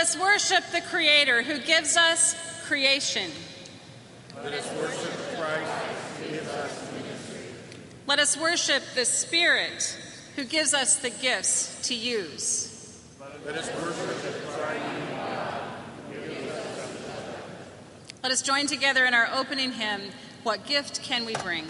us worship the Creator who gives us creation. Let us worship Christ who gives us ministry. Let us worship the Spirit who gives us the gifts to use. Let us worship the triune God. Let us join together in our opening hymn, What Gift Can We Bring?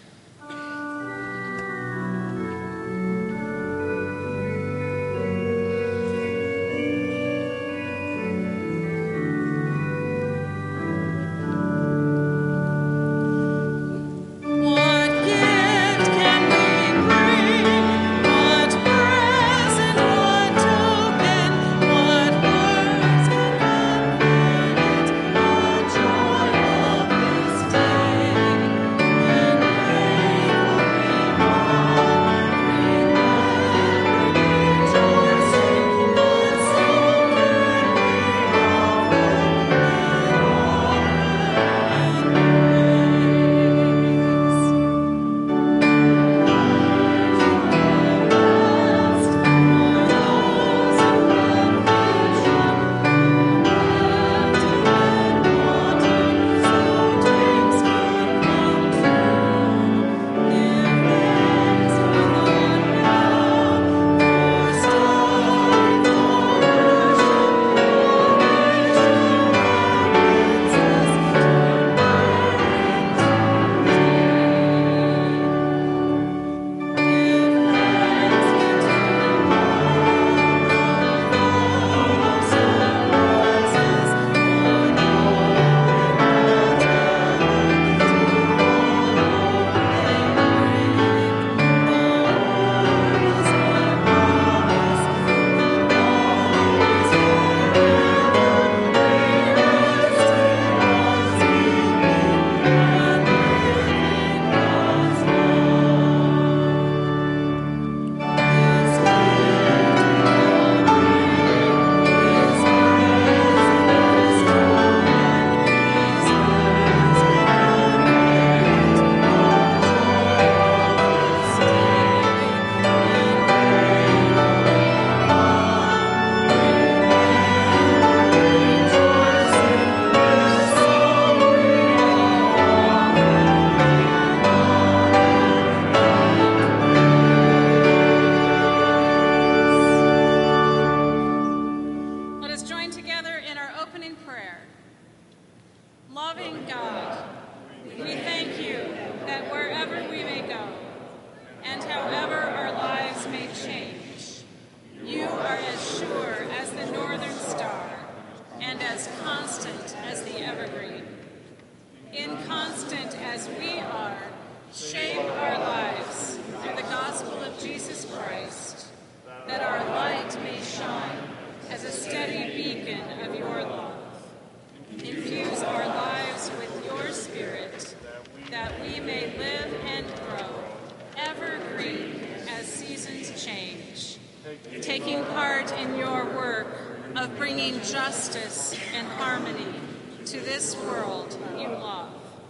Taking part in your work of bringing justice and harmony to this world you love.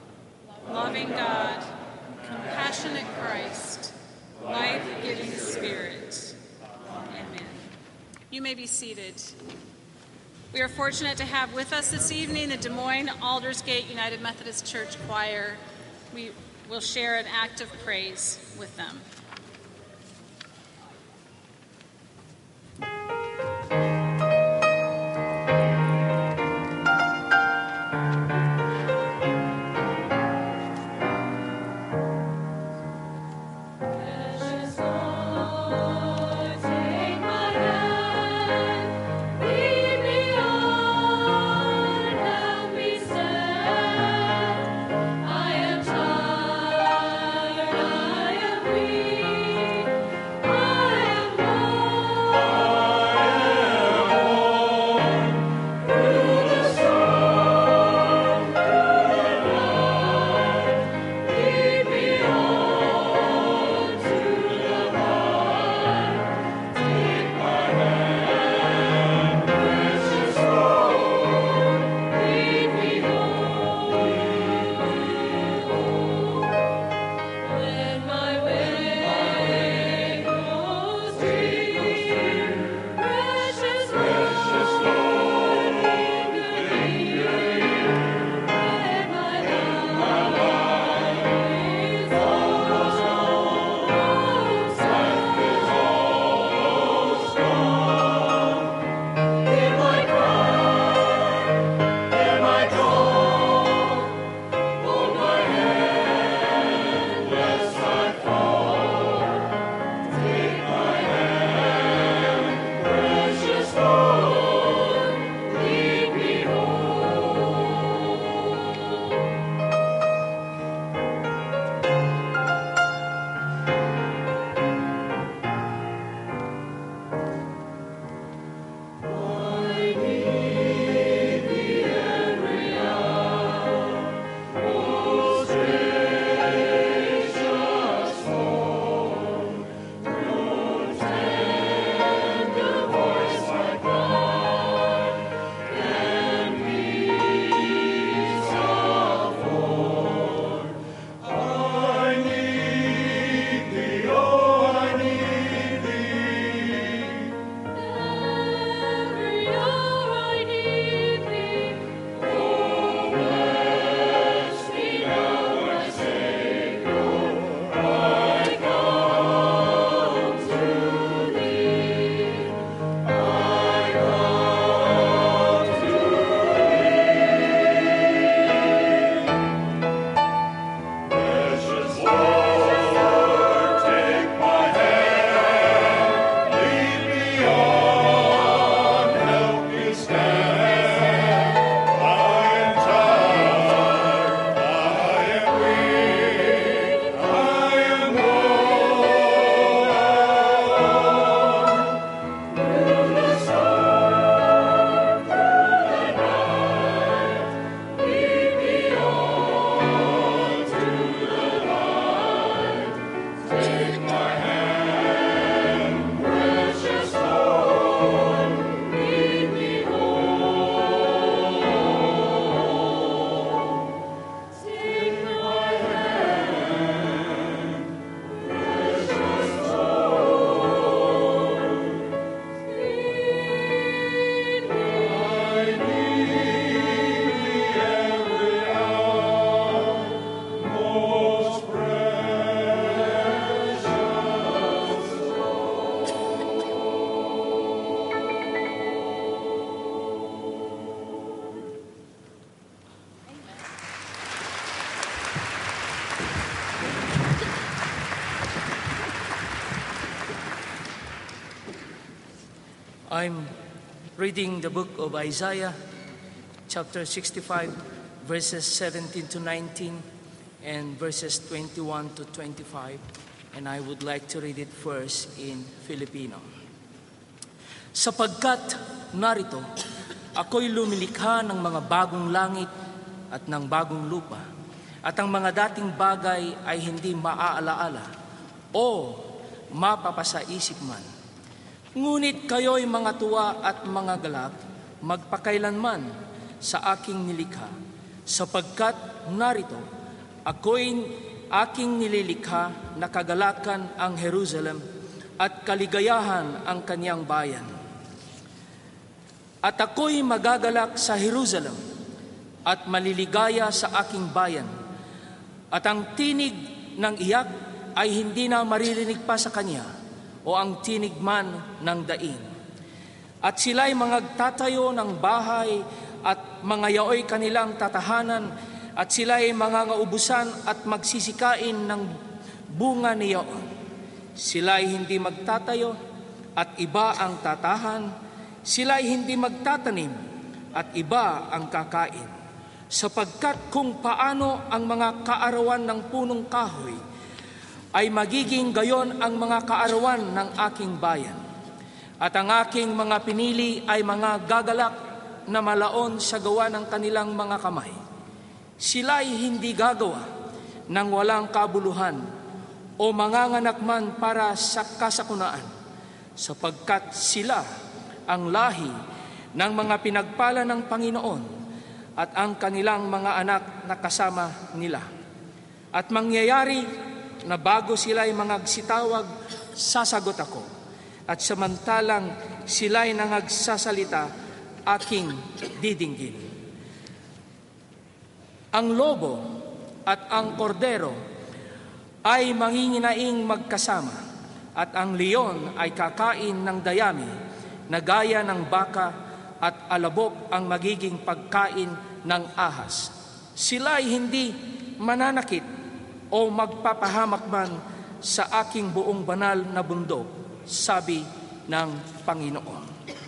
Loving God, compassionate Christ, life-giving Spirit. Amen. You may be seated. We are fortunate to have with us this evening the Des Moines Aldersgate United Methodist Church Choir. We will share an act of praise with them. I am tired, I am weak. I'm reading the book of Isaiah, chapter 65, verses 17 to 19, and verses 21 to 25. And I would like to read it first in Filipino. Sapagkat narito, ako'y lumilikha ng mga bagong langit at ng bagong lupa, at ang mga dating bagay ay hindi maaalaala o mapapasaisip man. Ngunit kayo'y mga tuwa at mga galak, magpakailanman sa aking nilikha, sapagkat narito, ako'y aking nililikha na kagalakan ang Jerusalem at kaligayahan ang kaniyang bayan. At ako'y magagalak sa Jerusalem at maliligaya sa aking bayan, at ang tinig ng iyak ay hindi na maririnig pa sa kanya, o ang tinig man ng daing. At sila'y magtatayo ng bahay at mga yaoy kanilang tatahanan, at sila'y mangangaubusan at magsisikain ng bunga niyaon. Sila'y hindi magtatayo at iba ang tatahan, sila'y hindi magtatanim at iba ang kakain. Sapagkat kung paano ang mga kaarawan ng punong kahoy, ay magiging gayon ang mga kaarawan ng aking bayan. At ang aking mga pinili ay mga gagalak na malaon sa gawa ng kanilang mga kamay. Sila'y hindi gagawa ng walang kabuluhan o manganganak man para sa kasakunaan, sapagkat sila ang lahi ng mga pinagpala ng Panginoon at ang kanilang mga anak na kasama nila. At mangyayari na bago sila'y mangagsitawag, sasagot ako. At samantalang sila'y nangagsasalita, aking didinggin. Ang lobo at ang kordero ay manginginaing magkasama, at ang leon ay kakain ng dayami, na gaya ng baka, at alabok ang magiging pagkain ng ahas. Sila'y hindi mananakit o magpapahamak man sa aking buong banal na bundok, sabi ng Panginoon.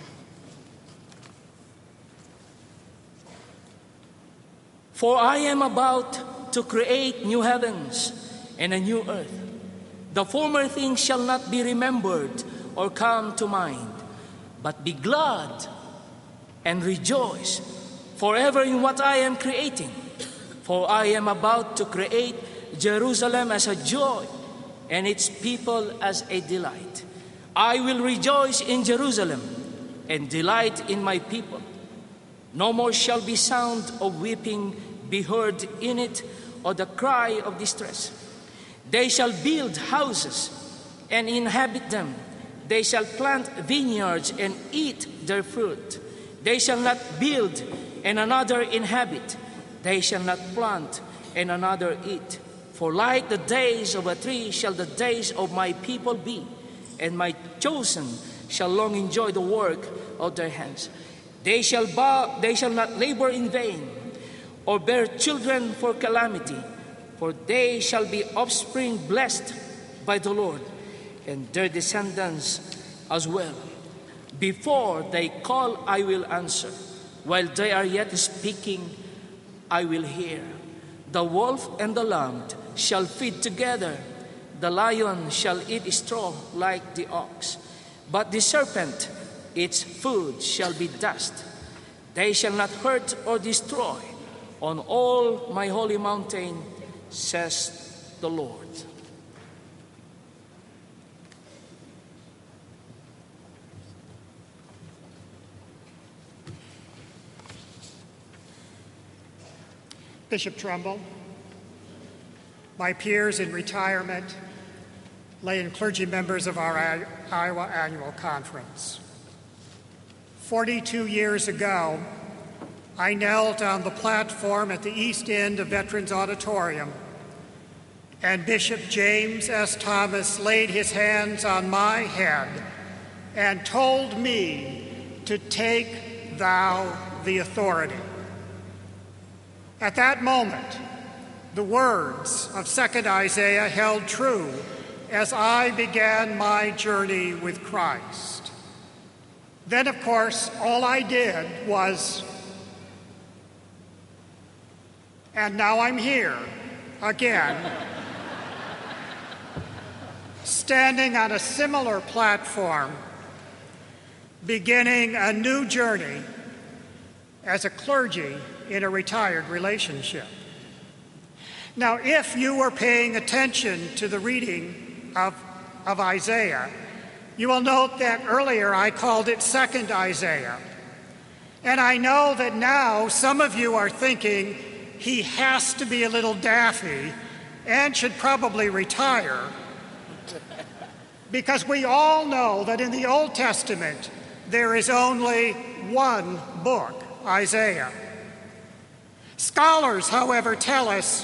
For I am about to create new heavens and a new earth. The former things shall not be remembered or come to mind, but be glad and rejoice forever in what I am creating. For I am about to create Jerusalem as a joy, and its people as a delight. I will rejoice in Jerusalem and delight in my people. No more shall be sound of weeping be heard in it, or the cry of distress. They shall build houses and inhabit them. They shall plant vineyards and eat their fruit. They shall not build and another inhabit. They shall not plant and another eat. For like the days of a tree shall the days of my people be, and my chosen shall long enjoy the work of their hands. They shall not labor in vain, or bear children for calamity, for they shall be offspring blessed by the Lord, and their descendants as well. Before they call, I will answer. While they are yet speaking, I will hear. The wolf and the lamb shall feed together. The lion shall eat straw like the ox. But the serpent, its food shall be dust. They shall not hurt or destroy on all my holy mountain, says the Lord. Bishop Trumbull, my peers in retirement, lay and clergy members of our Iowa Annual Conference. 42 years ago, I knelt on the platform at the east end of Veterans Auditorium, and Bishop James S. Thomas laid his hands on my head and told me to take thou the authority. At that moment, the words of 2nd Isaiah held true as I began my journey with Christ. Then, of course, all I did was, and now I'm here again, standing on a similar platform, beginning a new journey as a clergy in a retired relationship. Now, if you were paying attention to the reading of Isaiah, you will note that earlier I called it Second Isaiah. And I know that now some of you are thinking he has to be a little daffy and should probably retire, because we all know that in the Old Testament there is only one book, Isaiah. Scholars, however, tell us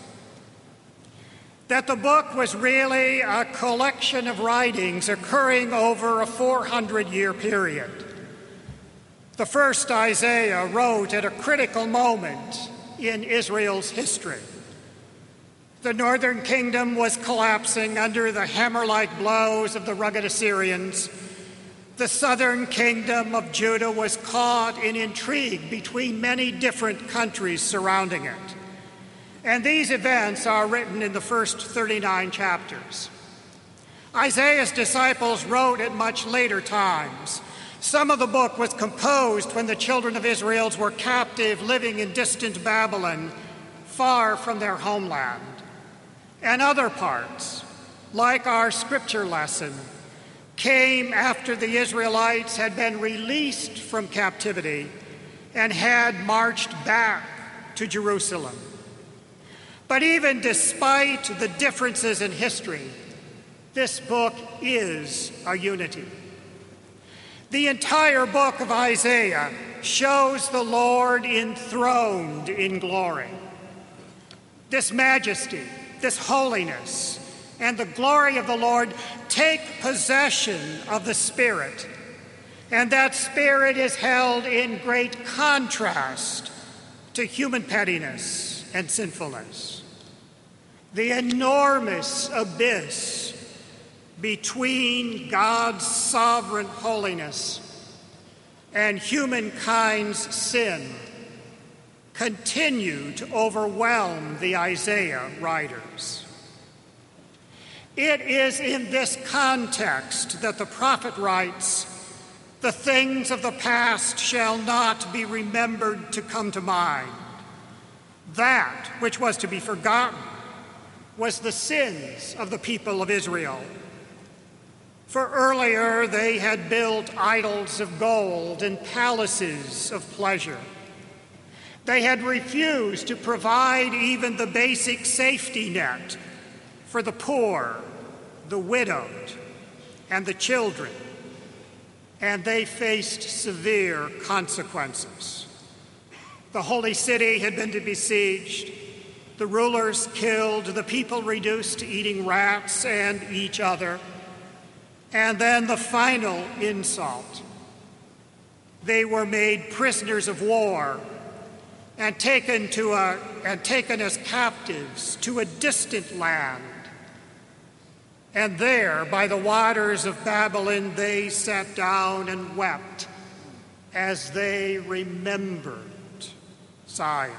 that the book was really a collection of writings occurring over a 400-year period. The first Isaiah wrote at a critical moment in Israel's history. The northern kingdom was collapsing under the hammer-like blows of the rugged Assyrians. The southern kingdom of Judah was caught in intrigue between many different countries surrounding it. And these events are written in the first 39 chapters. Isaiah's disciples wrote at much later times. Some of the book was composed when the children of Israel were captive, living in distant Babylon, far from their homeland. And other parts, like our scripture lesson, came after the Israelites had been released from captivity and had marched back to Jerusalem. But even despite the differences in history, this book is a unity. The entire book of Isaiah shows the Lord enthroned in glory. This majesty, this holiness, and the glory of the Lord take possession of the Spirit, and that Spirit is held in great contrast to human pettiness and sinfulness. The enormous abyss between God's sovereign holiness and humankind's sin continue to overwhelm the Isaiah writers. It is in this context that the prophet writes, "The things of the past shall not be remembered to come to mind. That which was to be forgotten was the sins of the people of Israel. For earlier they had built idols of gold and palaces of pleasure. They had refused to provide even the basic safety net for the poor, the widowed, and the children, and they faced severe consequences. The holy city had been besieged, the rulers killed, the people reduced to eating rats and each other, and then the final insult. They were made prisoners of war and taken as captives to a distant land. And there, by the waters of Babylon, they sat down and wept as they remembered Zion.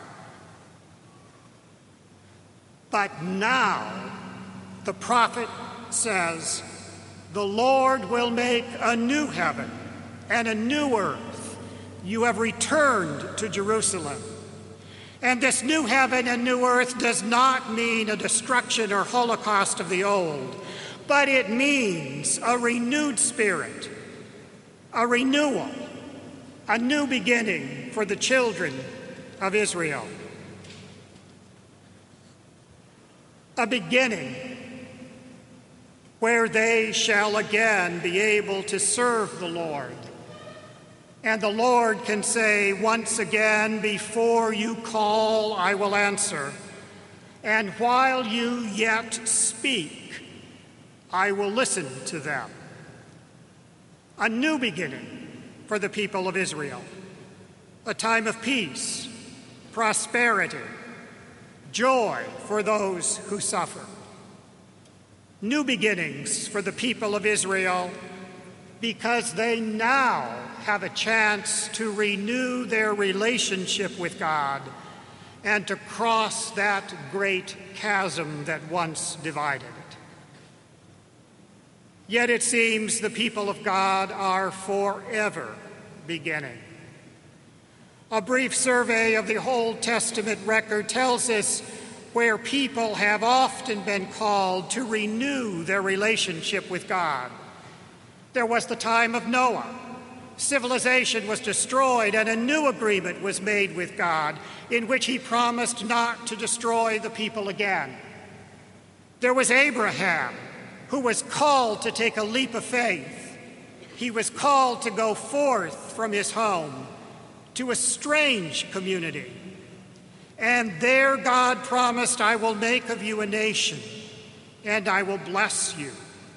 But now, the prophet says, the Lord will make a new heaven and a new earth. You have returned to Jerusalem. And this new heaven and new earth does not mean a destruction or holocaust of the old, but it means a renewed spirit, a renewal, a new beginning for the children of Israel. A beginning where they shall again be able to serve the Lord. And the Lord can say once again, before you call, I will answer. And while you yet speak, I will listen to them. A new beginning for the people of Israel. A time of peace, prosperity, joy for those who suffer. New beginnings for the people of Israel, because they now have a chance to renew their relationship with God and to cross that great chasm that once divided it. Yet it seems the people of God are forever beginning. A brief survey of the Old Testament record tells us where people have often been called to renew their relationship with God. There was the time of Noah. Civilization was destroyed and a new agreement was made with God in which he promised not to destroy the people again. There was Abraham, who was called to take a leap of faith. He was called to go forth from his home to a strange community. And there God promised, "I will make of you a nation, and I will bless you."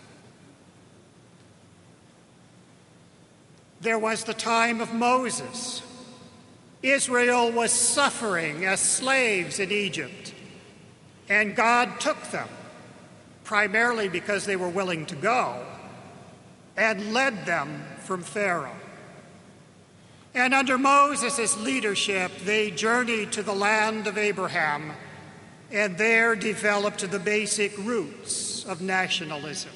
There was the time of Moses. Israel was suffering as slaves in Egypt, and God took them, primarily because they were willing to go, and led them from Pharaoh. And under Moses' leadership, they journeyed to the land of Abraham, and there developed the basic roots of nationalism.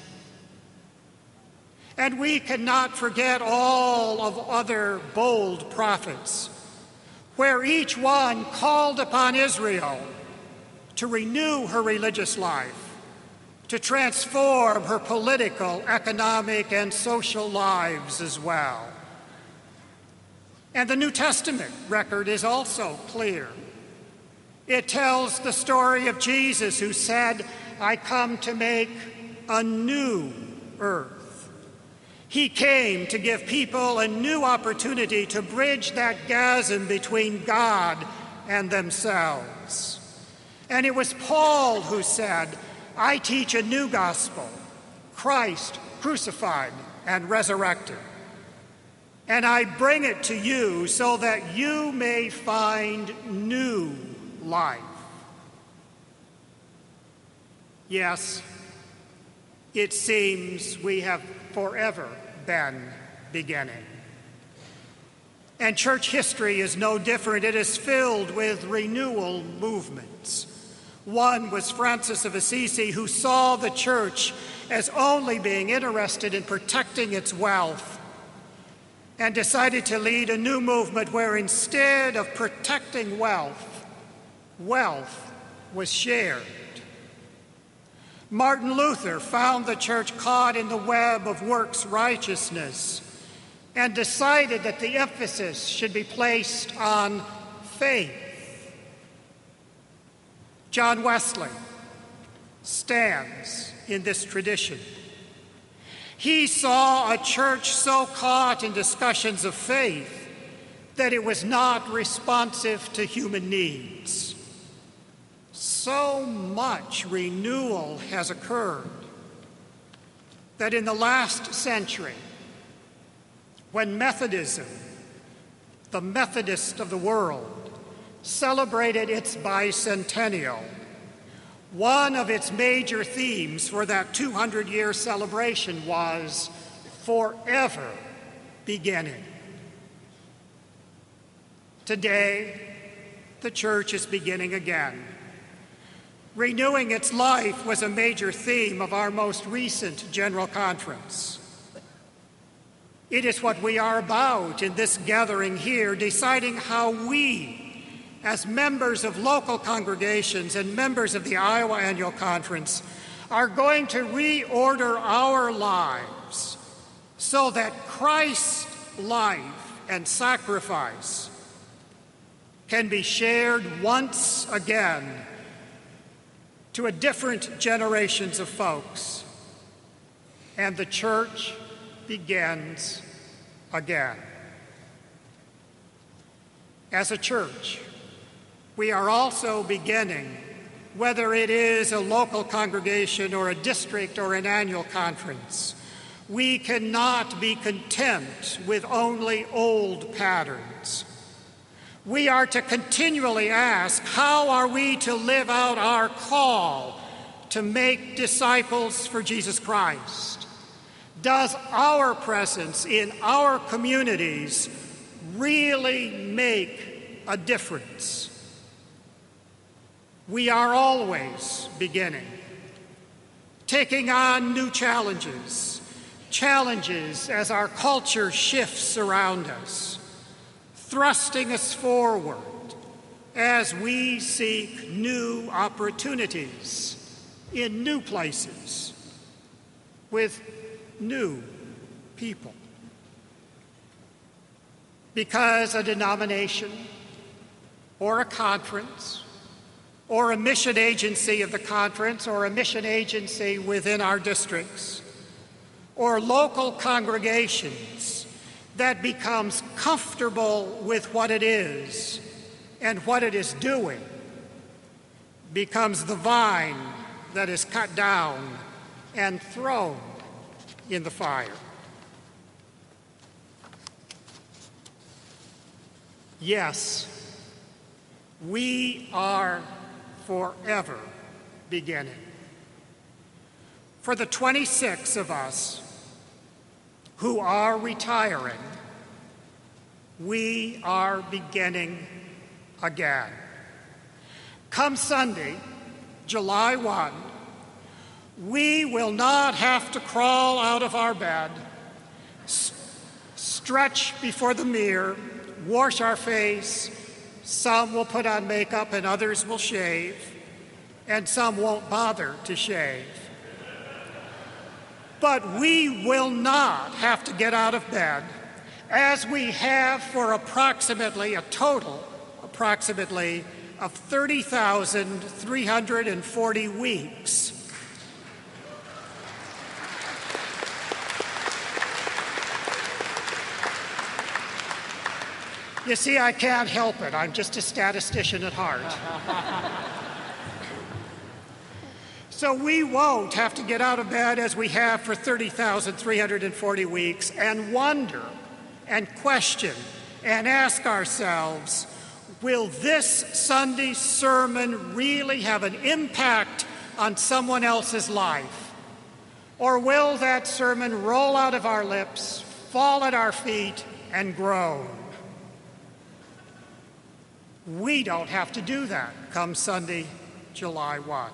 And we cannot forget all of other bold prophets, where each one called upon Israel to renew her religious life, to transform her political, economic, and social lives as well. And the New Testament record is also clear. It tells the story of Jesus, who said, "I come to make a new earth." He came to give people a new opportunity to bridge that chasm between God and themselves. And it was Paul who said, "I teach a new gospel, Christ crucified and resurrected. And I bring it to you so that you may find new life." Yes, it seems we have forever been beginning. And church history is no different. It is filled with renewal movements. One was Francis of Assisi, who saw the church as only being interested in protecting its wealth, and decided to lead a new movement where instead of protecting wealth, wealth was shared. Martin Luther found the church caught in the web of works righteousness and decided that the emphasis should be placed on faith. John Wesley stands in this tradition. He saw a church so caught in discussions of faith that it was not responsive to human needs. So much renewal has occurred that in the last century, when Methodism, the Methodist of the world, celebrated its bicentennial, one of its major themes for that 200-year celebration was forever beginning. Today, the church is beginning again. Renewing its life was a major theme of our most recent General Conference. It is what we are about in this gathering here, deciding how we, as members of local congregations and members of the Iowa Annual Conference, are going to reorder our lives so that Christ's life and sacrifice can be shared once again to a different generations of folks, and the church begins again. As a church, we are also beginning, whether it is a local congregation or a district or an annual conference. We cannot be content with only old patterns. We are to continually ask, how are we to live out our call to make disciples for Jesus Christ? Does our presence in our communities really make a difference? We are always beginning, taking on new challenges as our culture shifts around us, thrusting us forward as we seek new opportunities in new places with new people. Because a denomination or a conference or a mission agency of the conference or a mission agency within our districts or local congregations that becomes comfortable with what it is and what it is doing becomes the vine that is cut down and thrown in the fire. Yes, we are forever beginning. For the 26 of us who are retiring, we are beginning again. Come Sunday, July 1, we will not have to crawl out of our bed, stretch before the mirror, wash our face. Some will put on makeup and others will shave, and some won't bother to shave. But we will not have to get out of bed, as we have for approximately of 30,340 weeks. You see, I can't help it. I'm just a statistician at heart. So we won't have to get out of bed as we have for 30,340 weeks and wonder and question and ask ourselves, will this Sunday's sermon really have an impact on someone else's life? Or will that sermon roll out of our lips, fall at our feet, and groan? We don't have to do that come Sunday, July 1.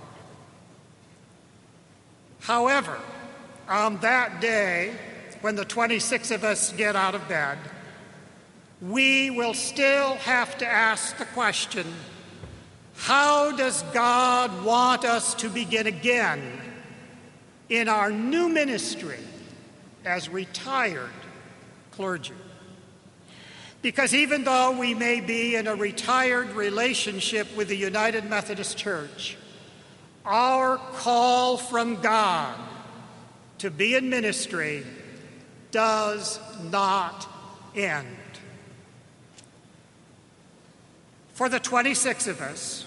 However, on that day, when the 26 of us get out of bed, we will still have to ask the question, how does God want us to begin again in our new ministry as retired clergy? Because even though we may be in a retired relationship with the United Methodist Church, our call from God to be in ministry does not end. For the 26 of us,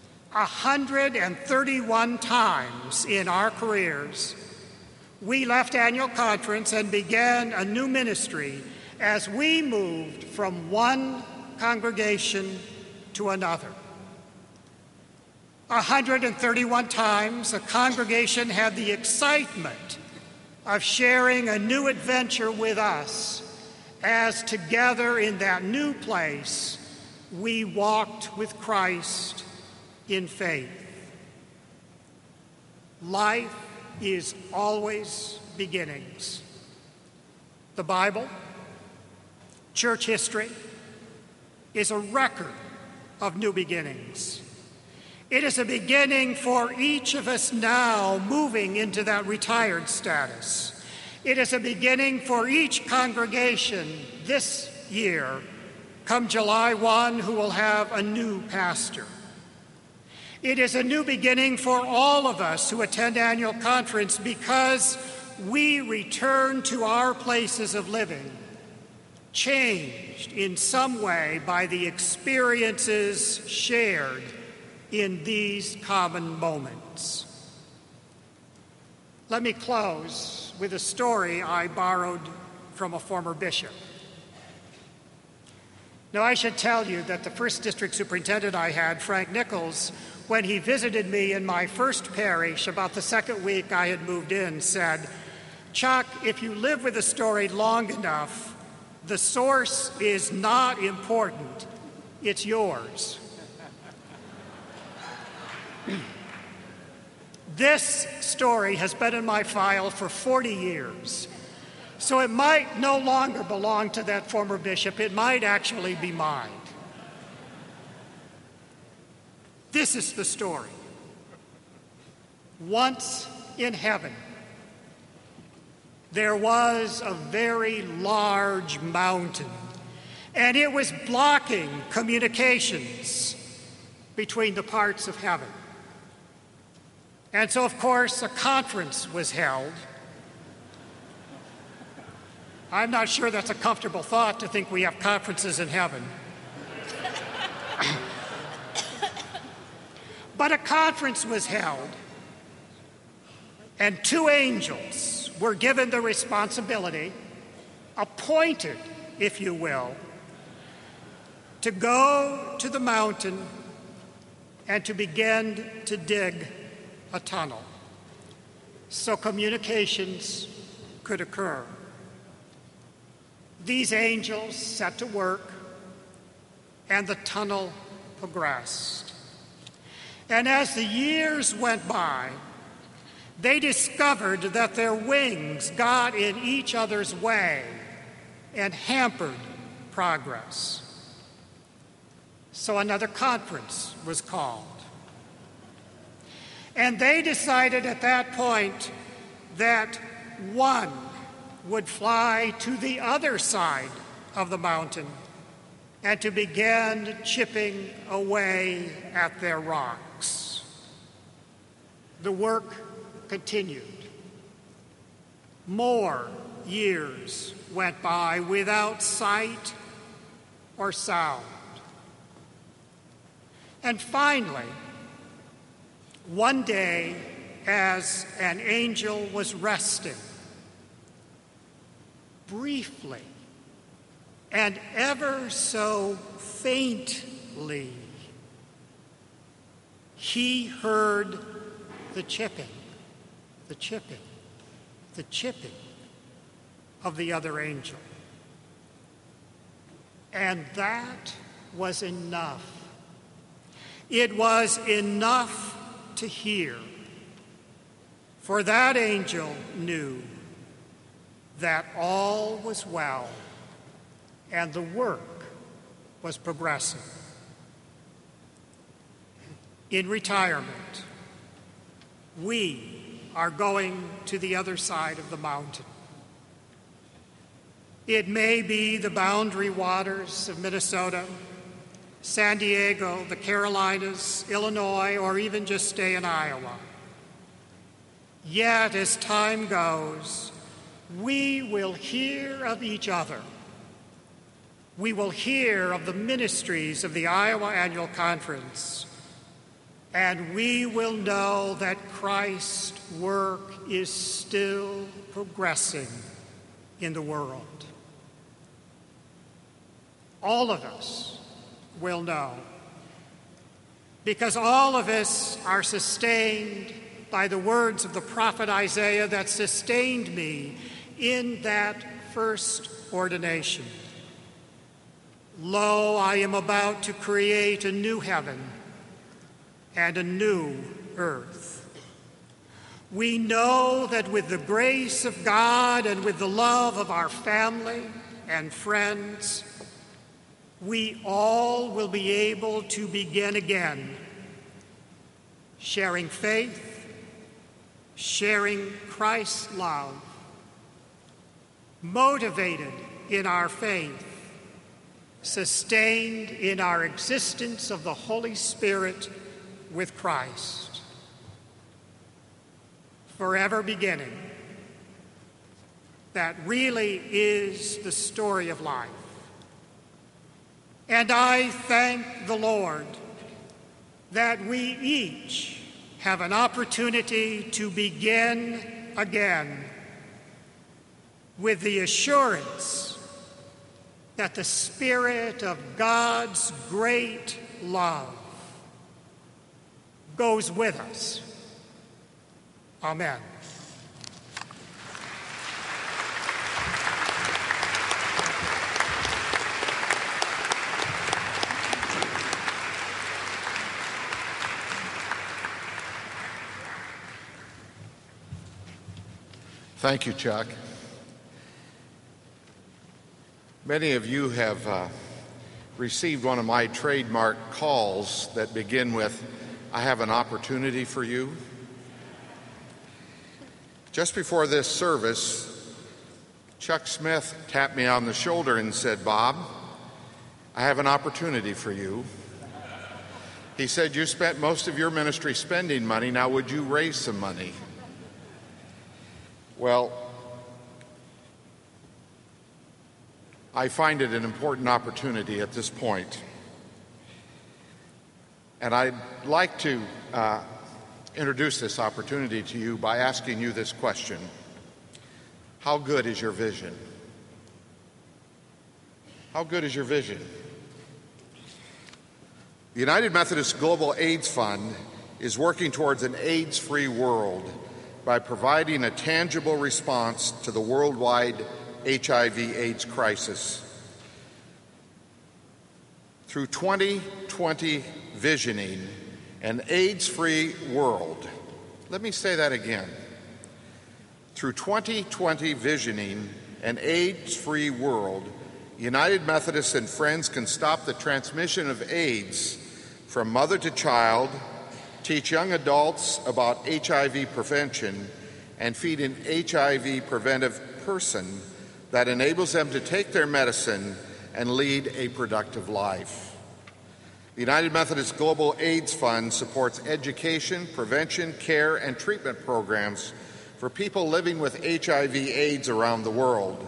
131 times in our careers, we left annual conference and began a new ministry as we moved from one congregation to another. 131 times a congregation had the excitement of sharing a new adventure with us as together in that new place we walked with Christ in faith. Life is always beginnings. The Bible, church history, is a record of new beginnings. It is a beginning for each of us now moving into that retired status. It is a beginning for each congregation this year, come July 1, who will have a new pastor. It is a new beginning for all of us who attend annual conference because we return to our places of living, changed in some way by the experiences shared in these common moments. Let me close with a story I borrowed from a former bishop. Now, I should tell you that the first district superintendent I had, Frank Nichols, when he visited me in my first parish about the second week I had moved in, said, Chuck, if you live with a story long enough, the source is not important. It's yours. This story has been in my file for 40 years, so it might no longer belong to that former bishop. It might actually be mine. This is the story. Once in heaven, there was a very large mountain, and it was blocking communications between the parts of heaven. And so, of course, a conference was held. I'm not sure that's a comfortable thought to think we have conferences in heaven. But a conference was held, and two angels were given the responsibility, appointed, if you will, to go to the mountain and to begin to dig a tunnel so communications could occur. These angels set to work, and the tunnel progressed. And as the years went by, they discovered that their wings got in each other's way and hampered progress. So another conference was called. And they decided at that point that one would fly to the other side of the mountain and to begin chipping away at their rocks. The work continued. More years went by without sight or sound. And finally, one day, as an angel was resting, briefly and ever so faintly, he heard the chipping of the other angel. And that was enough. It was enough to hear, for that angel knew that all was well and the work was progressing. In retirement, we are going to the other side of the mountain. It may be the boundary waters of Minnesota, San Diego, the Carolinas, Illinois, or even just stay in Iowa. Yet, as time goes, we will hear of each other. We will hear of the ministries of the Iowa Annual Conference, and we will know that Christ's work is still progressing in the world. All of us will know, because all of us are sustained by the words of the prophet Isaiah that sustained me in that first ordination. Lo, I am about to create a new heaven and a new earth. We know that with the grace of God and with the love of our family and friends, we all will be able to begin again, sharing faith, sharing Christ's love, motivated in our faith, sustained in our existence of the Holy Spirit with Christ, forever beginning. That really is the story of life. And I thank the Lord that we each have an opportunity to begin again with the assurance that the Spirit of God's great love goes with us. Amen. Thank you, Chuck. Many of you have received one of my trademark calls that begin with, "I have an opportunity for you." Just before this service, Chuck Smith tapped me on the shoulder and said, "Bob, I have an opportunity for you." He said, "You spent most of your ministry spending money. Now would you raise some money?" Well, I find it an important opportunity at this point. And I'd like to introduce this opportunity to you by asking you this question: how good is your vision? How good is your vision? The United Methodist Global AIDS Fund is working towards an AIDS-free world by providing a tangible response to the worldwide HIV/AIDS crisis. Through 2020 visioning an AIDS-free world. Let me say that again. Through 2020 visioning an AIDS-free world, United Methodists and Friends can stop the transmission of AIDS from mother to child, teach young adults about HIV prevention, and feed an HIV preventive person that enables them to take their medicine and lead a productive life. The United Methodist Global AIDS Fund supports education, prevention, care, and treatment programs for people living with HIV/AIDS around the world.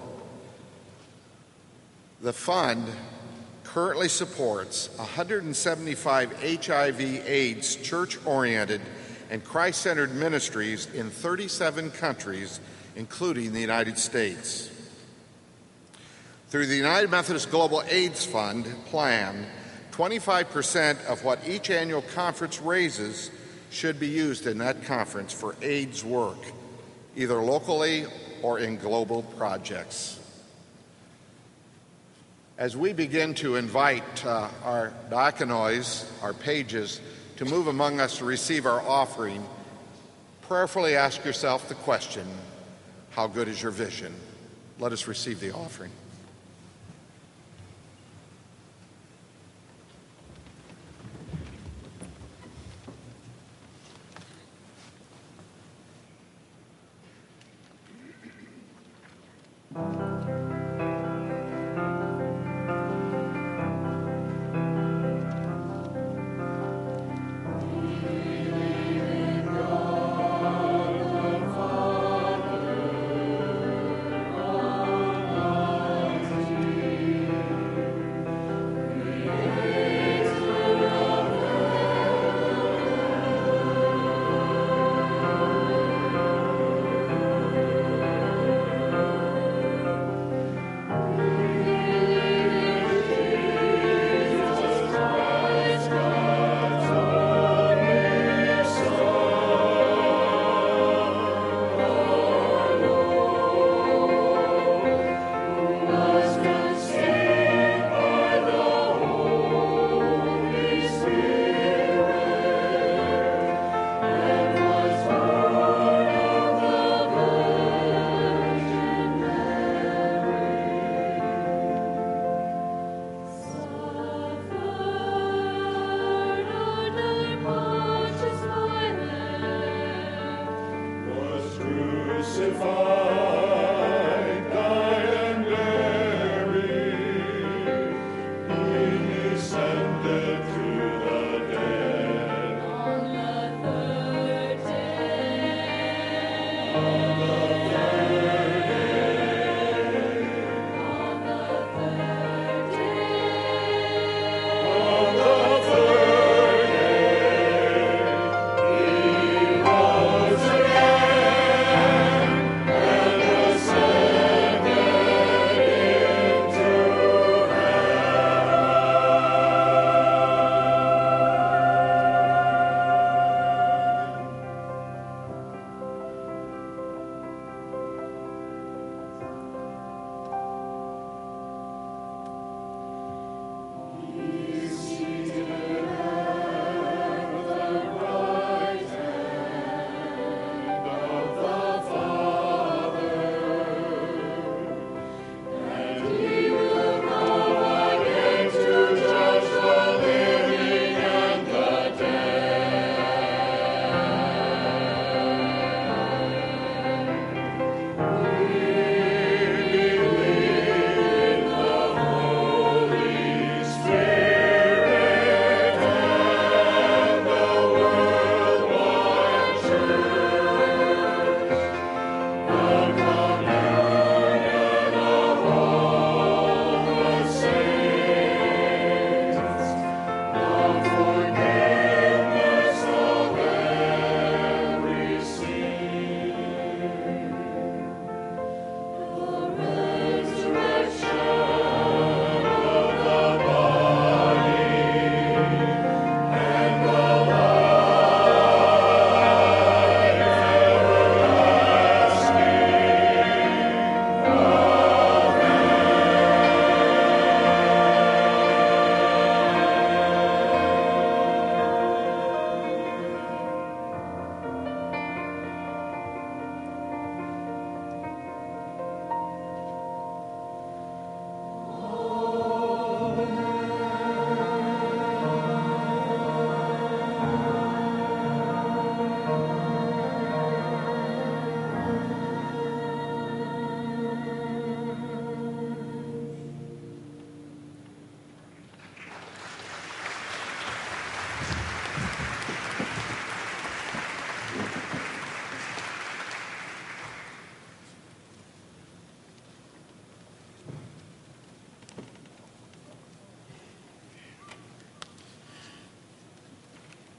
The fund currently supports 175 HIV/AIDS church-oriented and Christ-centered ministries in 37 countries, including the United States. Through the United Methodist Global AIDS Fund plan, 25% of what each annual conference raises should be used in that conference for AIDS work, either locally or in global projects. As we begin to invite our diakonos, our pages, to move among us to receive our offering, prayerfully ask yourself the question, how good is your vision? Let us receive the offering.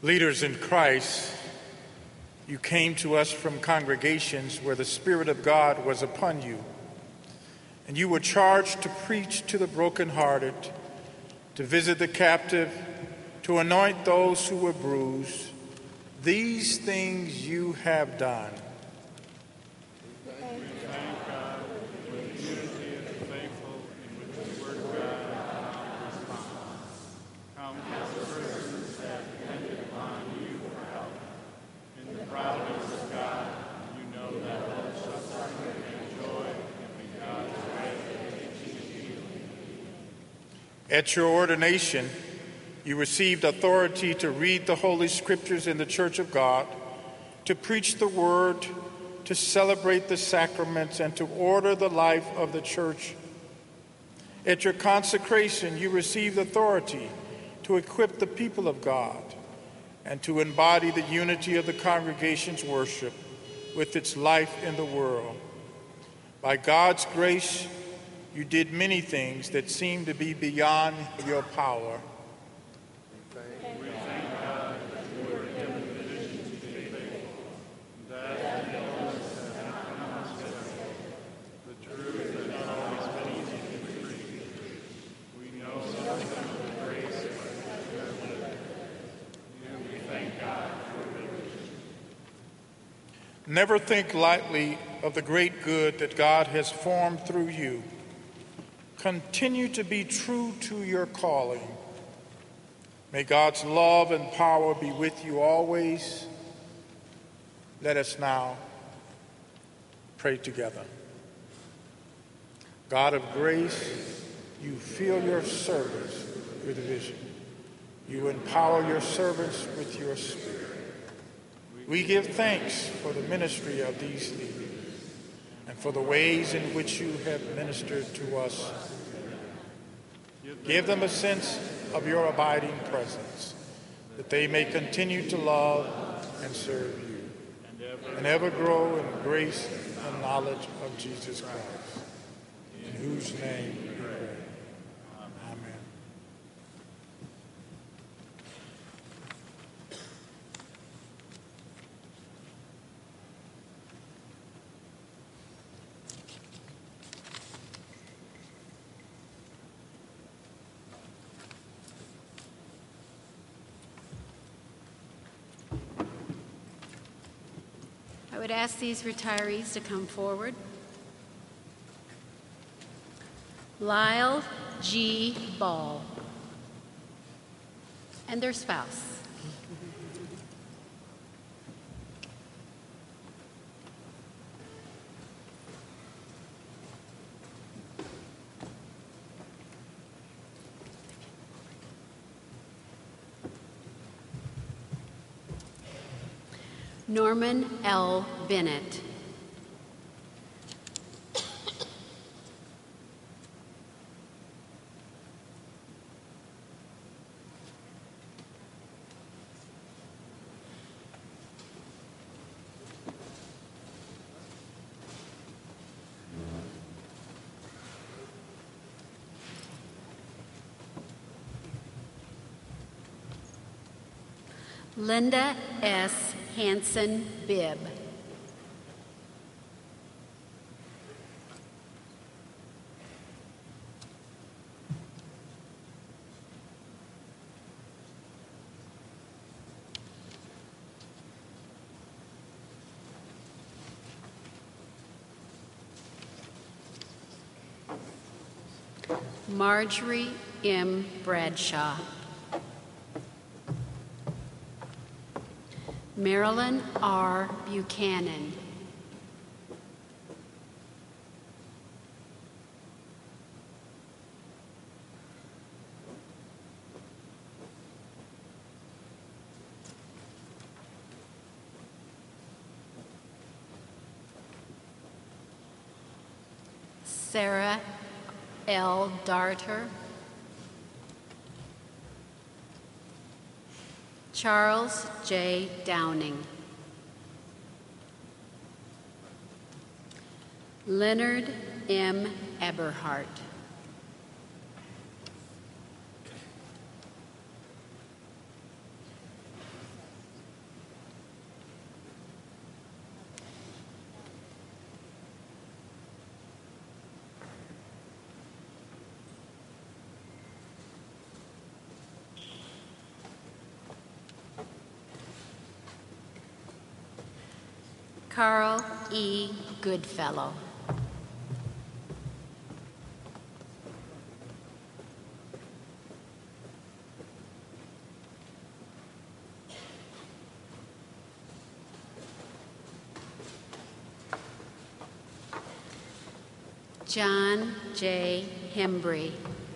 Leaders in Christ, you came to us from congregations where the Spirit of God was upon you, and you were charged to preach to the brokenhearted, to visit the captive, to anoint those who were bruised. These things you have done. At your ordination, you received authority to read the Holy Scriptures in the Church of God, to preach the Word, to celebrate the sacraments, and to order the life of the Church. At your consecration, you received authority to equip the people of God and to embody the unity of the congregation's worship with its life in the world. By God's grace, you did many things that seemed to be beyond your power. We thank God that you were given the vision to be faithful, that the illness has not come us the truth has always been easy to preach. We know something of the grace that you have lived. And we thank God for your vision. Never think lightly of the great good that God has formed through you. Continue to be true to your calling. May God's love and power be with you always. Let us now pray together. God of grace, you fill your servants with vision. You empower your servants with your spirit. We give thanks for the ministry of these leaders and for the ways in which you have ministered to us. Give them a sense of your abiding presence, that they may continue to love and serve you, and ever grow in grace and knowledge of Jesus Christ, in whose name we pray. Amen. I would ask these retirees to come forward. Lyle G. Ball and their spouse. Norman L. Bennett. Linda S. Hanson Bibb. Marjorie M. Bradshaw. Marilyn R. Buchanan. Sarah L. Darter. Charles J. Downing. Leonard M. Eberhardt. Carl E. Goodfellow. John J. Hembry.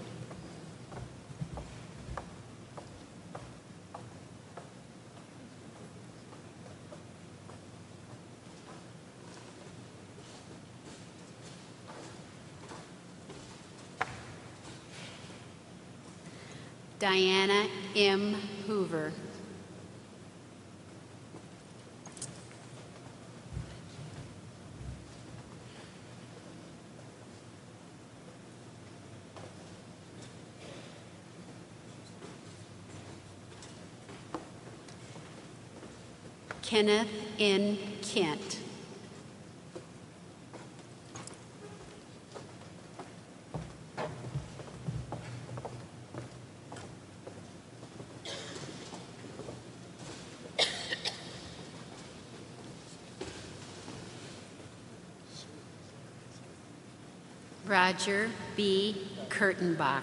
Diana M. Hoover. Kenneth N. Kent. Roger B. Kurtenbach.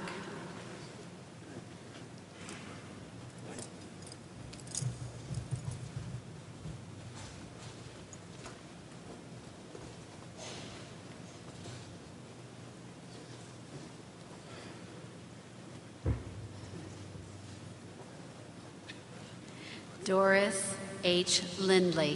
Doris H. Lindley.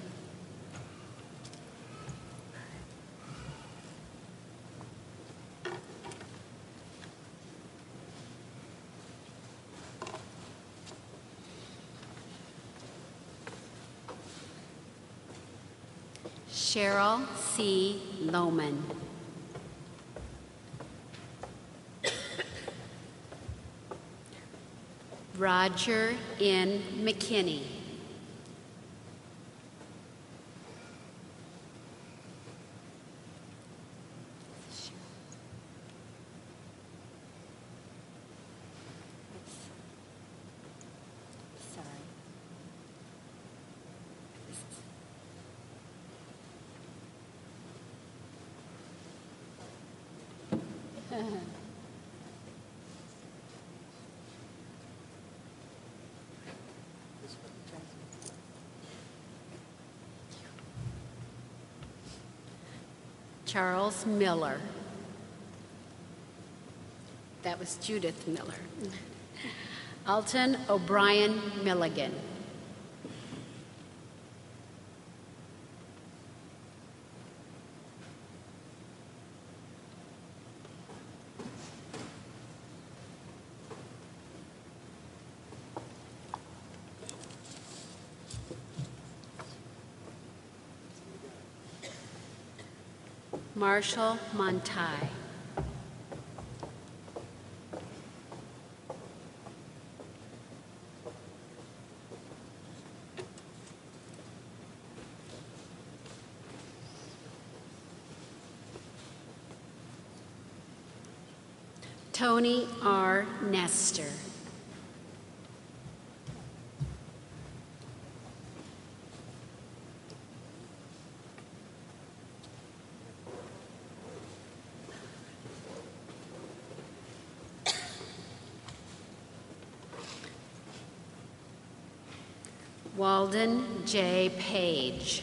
Cheryl C. Lohman. Roger N. McKinney. Charles Miller. That was Judith Miller. Alton O'Brien Milligan. Marshall Montai. Tony R. Nestor. Walden J. Page.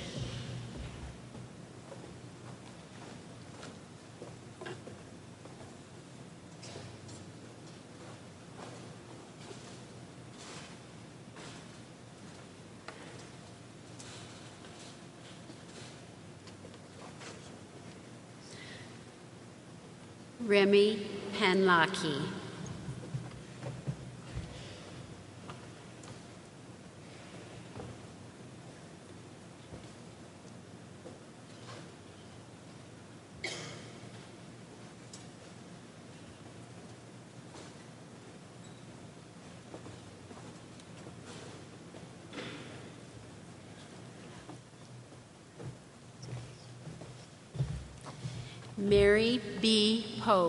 Remy Panlaki. Mary B. Pope.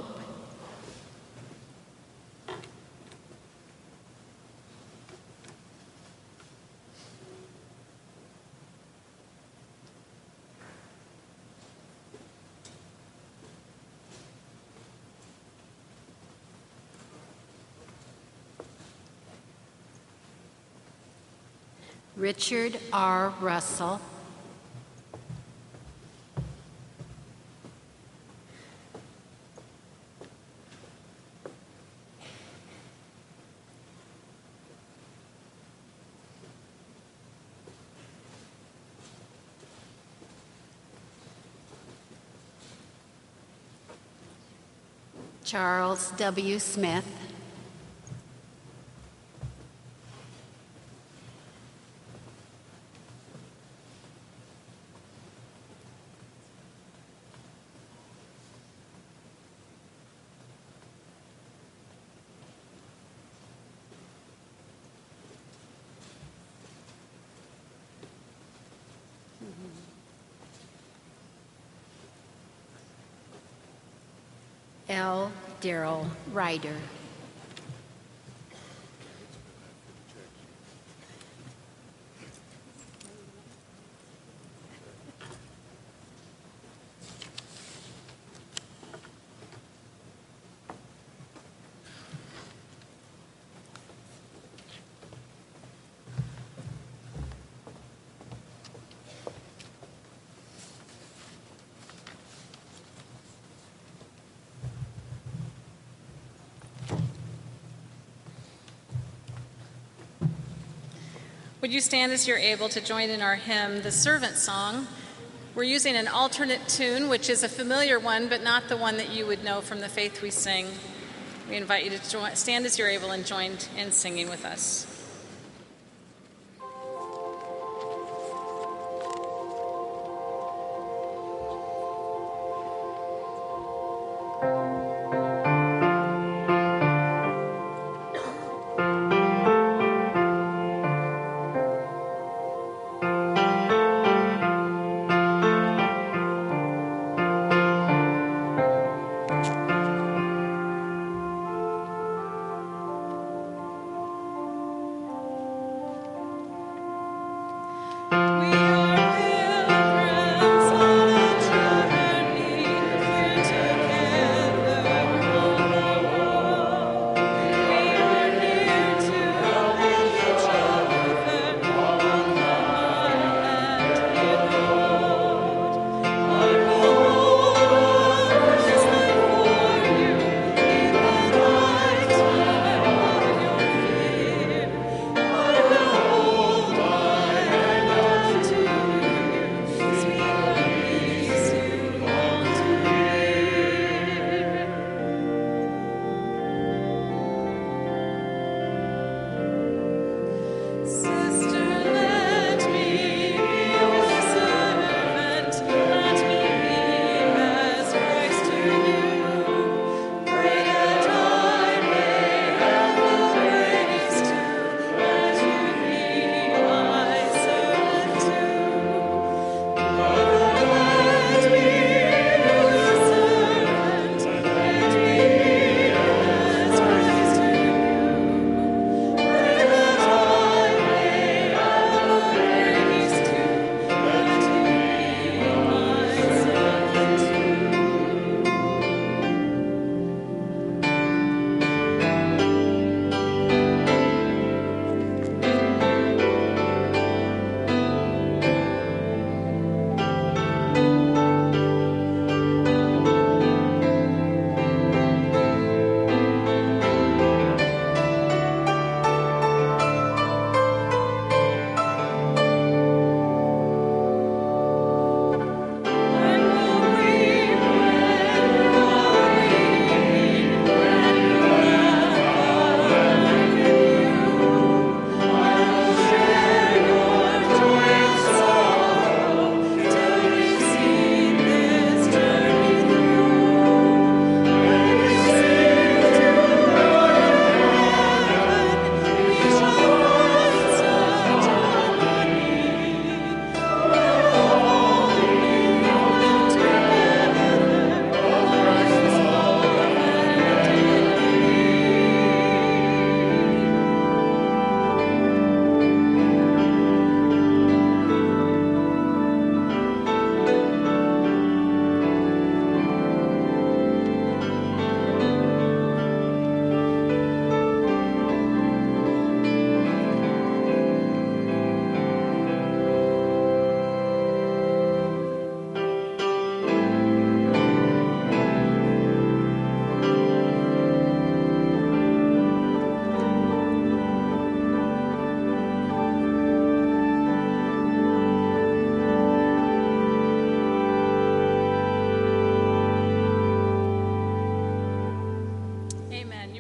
Richard R. Russell, Charles W. Smith, L. Darrell Ryder. Would you stand as you're able to join in our hymn, The Servant Song? We're using an alternate tune, which is a familiar one, but not the one that you would know from the Faith We Sing. We invite you to stand as you're able and join in singing with us. Pilgrims on a journey, here together.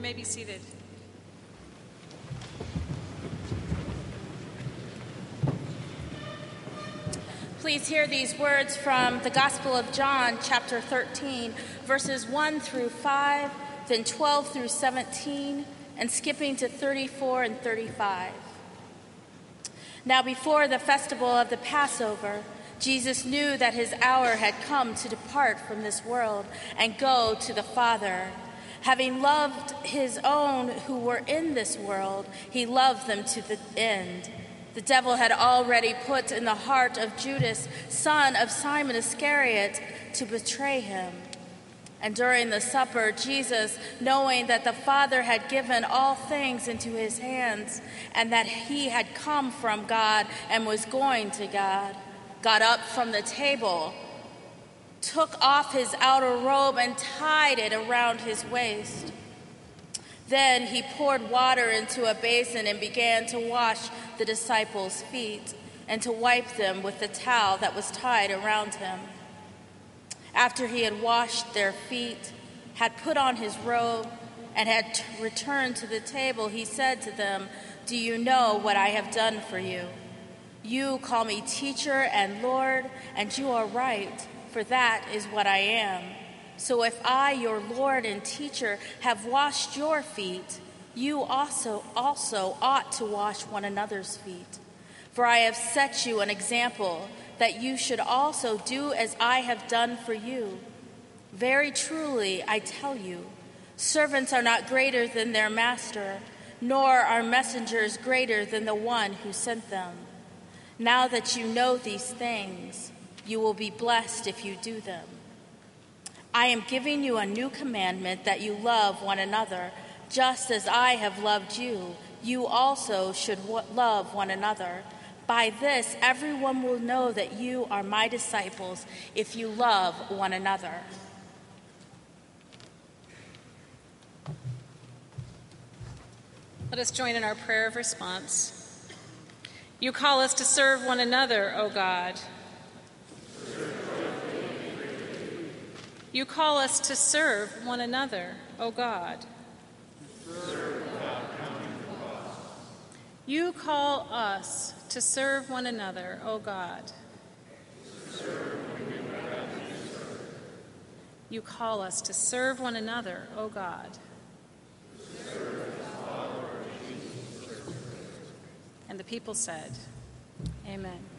may be seated. Please hear these words from the Gospel of John, chapter 13, verses 1 through 5, then 12 through 17, and skipping to 34 and 35. Now, before the festival of the Passover, Jesus knew that his hour had come to depart from this world and go to the Father. Having loved his own who were in this world, he loved them to the end. The devil had already put in the heart of Judas, son of Simon Iscariot, to betray him. And during the supper, Jesus, knowing that the Father had given all things into his hands, and that he had come from God and was going to God, got up from the table, took off his outer robe and tied it around his waist. Then he poured water into a basin and began to wash the disciples' feet and to wipe them with the towel that was tied around him. After he had washed their feet, had put on his robe, and had returned to the table, he said to them, "Do you know what I have done for you? You call me teacher and Lord, and you are right, for that is what I am. So if I, your Lord and teacher, have washed your feet, you also ought to wash one another's feet. For I have set you an example that you should also do as I have done for you. Very truly, I tell you, servants are not greater than their master, nor are messengers greater than the one who sent them. Now that you know these things, you will be blessed if you do them. I am giving you a new commandment, that you love one another. Just as I have loved you, you also should love one another. By this, everyone will know that you are my disciples, if you love one another." Let us join in our prayer of response. You call us to serve one another, O God. You call us to serve one another, O God. You call us to serve one another, O God. You call us to serve one another, O God. And the people said, Amen.